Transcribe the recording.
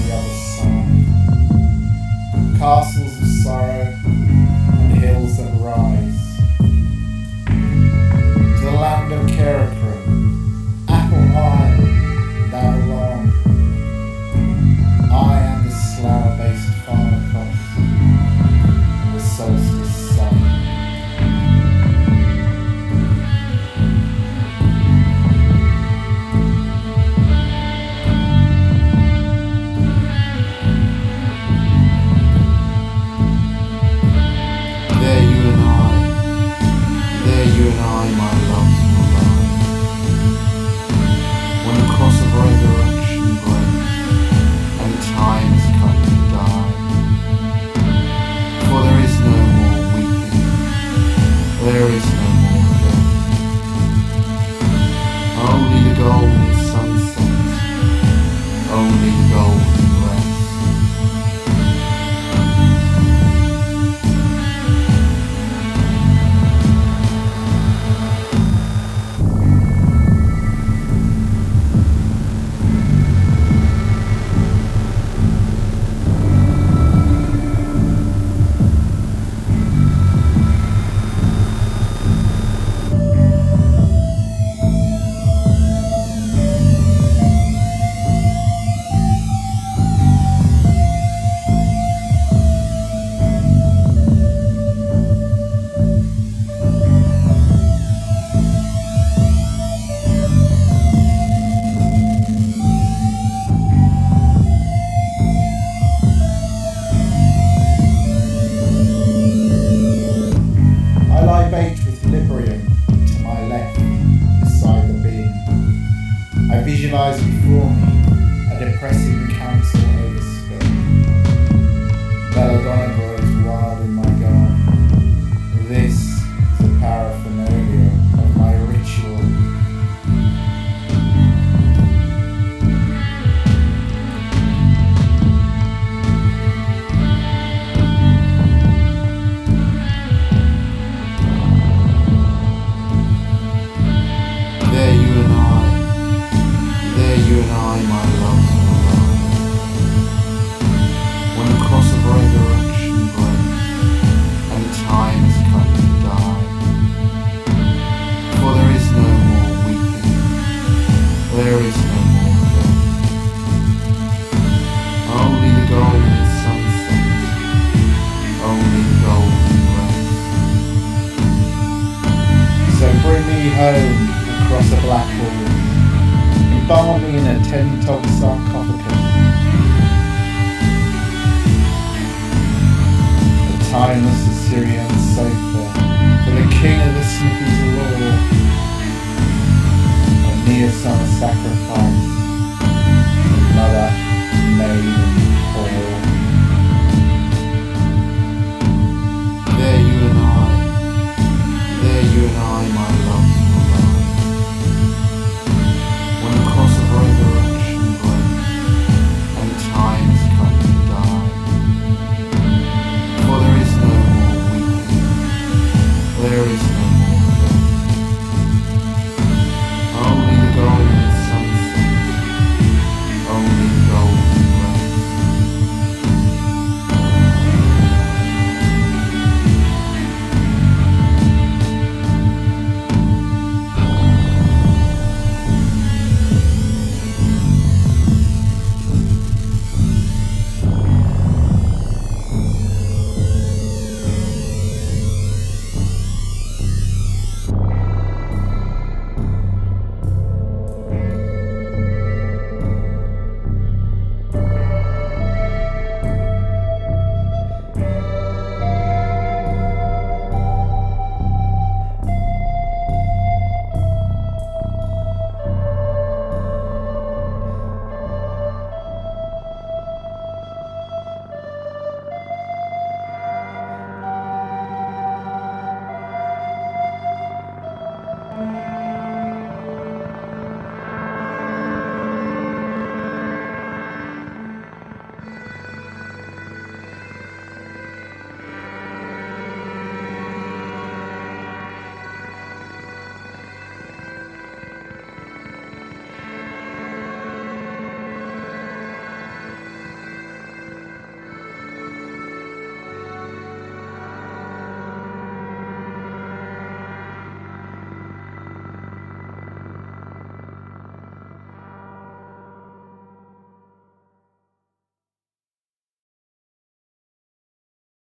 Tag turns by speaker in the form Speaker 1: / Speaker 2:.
Speaker 1: the other side. Castles of sorrow and hills that rise. To the land of Kerikram, Apple Isle and Avalon. I am the slough-based farmer cross and the solstice sun. There you and I, my loves will lie. When the cross of resurrection breaks, and the time has come to die. For there is no more weeping, there is no more death. Only the golden sunset, only the golden rest. I lie baked with Librium to my left, beside the beam. I visualise before me a depressing council overspill. Belladonna grows wild in my garden. This is the paraphernalia of my ritual. There you and I, my loves will lie. When the cross of resurrection breaks, and the time has come to die. For there is no more weeping, there is no more death. Only the golden sunset, only the golden rest. So bring me home across a black wall. Embalm me in a 10-ton sarcophagus. A timeless Assyrian sofa for the king of the Smithy's law. A near summer sacrifice